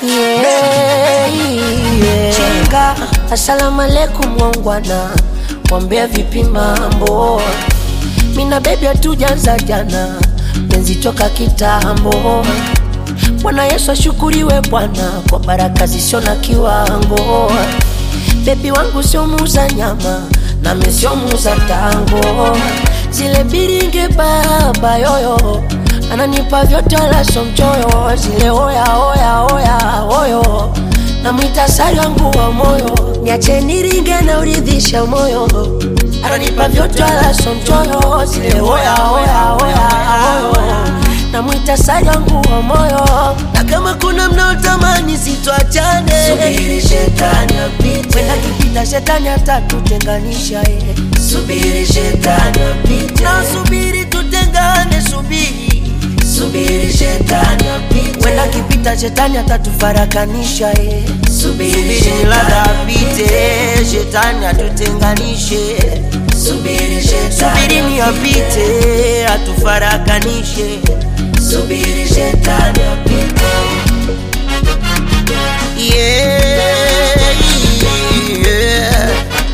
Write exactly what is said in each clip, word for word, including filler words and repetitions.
Yeah, yeah. Chinga, assalamu alaikum wangwana, wambea vipi mambo? Mina baby hatujaanza jana, penzi toka kitambo. Bwana Yesu ashukuriwe Bwana, kwa baraka zisio na kiwango. Baby wangu sio muuza nyama, na mimi sio muuza tango. Zile biringe baba yoyo, ananipa vyote wala sio mchoyo. Zile oya oya oya oyo, namwita sari wangu wa moyo. Niache niringe na uridhisha moyo, ananipa vyote wala sio mchoyo. Zile oya oya oya oyo, namwita sari wangu wa moyo. Na kama kuna mnaotamani sitoachane, subiri shetani apite. Wenda kipita shetani atatutenganisha ye. Subiri shetani apite. Na subiri tutengane, subiri. Subiri shetani apite. Wenda kipita shetani atatufarakanisha ye. Subiri shetani apite, shetani atutenganishe. Subiri shetani, subiri ni apite, atufarakanishe. Subiri shetani apite. Yeah, yeah.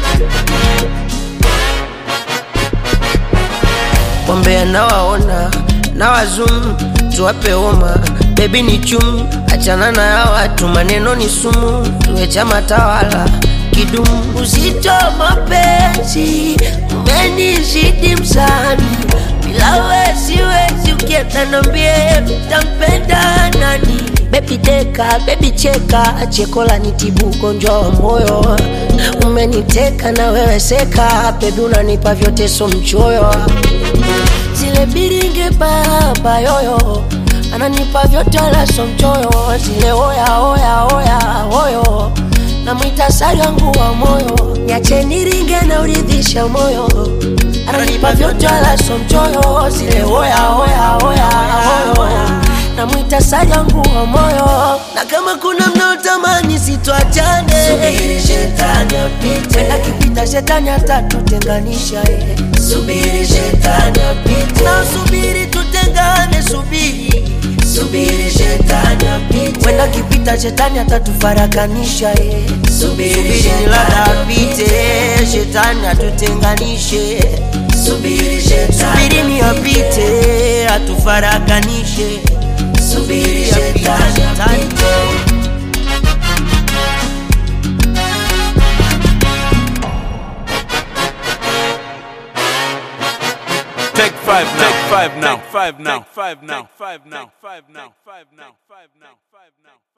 Wambea na waona, na wazum, tuwape oma. Baby ni chum, achana na ya watu, maneno ni sumu. Tuwe chama tawala, kidumu. Uzito mapenzi, umenizidi msani. Bila we siwezi, ukienda nambie utampenda nani? Baby deka, baby cheka, chekola nitibu ugonjwa wa moyo. Umeniteka na wewe seka, baby unanipa vyote so mchoyo. Zile biringe baba yoyo, ananipa vyote wala so mchoyo. Zile oya oya oya oyo, namwita sari wangu wa moyo. Niache niringe na uridhisha moyo, ananipa vyote wala so mchoyo. Zile oya oya oya oyo, namwita sari wangu wa moyo. Na kama kuna mnaotamani sitoachane, subiri shetani apite. Wenda kipita shetani atatutenganisha ye. Subiri shetani apite. Na subiri tutengane, subiri. Subiri shetani apite. Wenda kipita shetani atatufarakanisha ye. Subiri shetani apite, shetani atutenganishe. Subiri shetani, subiri ni apite, atufarakanishe. Subiri shetani apite. Take five now. Take five now. Take five now. Take five now. Take five now. Take five now. Take five now. Take five now.